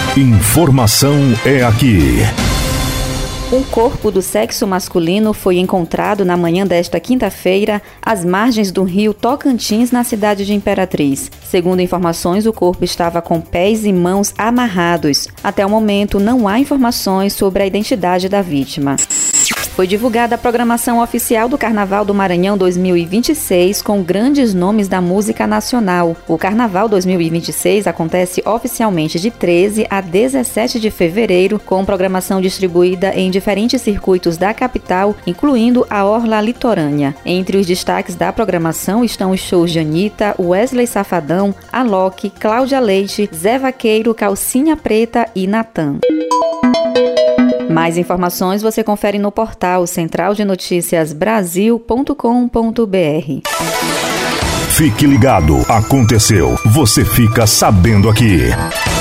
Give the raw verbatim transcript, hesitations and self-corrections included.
Informação é aqui. Um corpo do sexo masculino foi encontrado na manhã desta quinta-feira às margens do rio Tocantins, na cidade de Imperatriz. Segundo informações, o corpo estava com pés e mãos amarrados. Até o momento, não há informações sobre a identidade da vítima. Foi divulgada a programação oficial do Carnaval do Maranhão dois mil e vinte e seis com grandes nomes da música nacional. O Carnaval dois mil e vinte e seis acontece oficialmente de treze a dezessete de fevereiro, com programação distribuída em diferentes circuitos da capital, incluindo a orla litorânea. Entre os destaques da programação estão os shows de Anitta, Wesley Safadão, Alok, Cláudia Leite, Zé Vaqueiro, Calcinha Preta e Natan. Mais informações você confere no portal central de notícias brasil ponto com ponto br. Fique ligado, aconteceu, você fica sabendo aqui.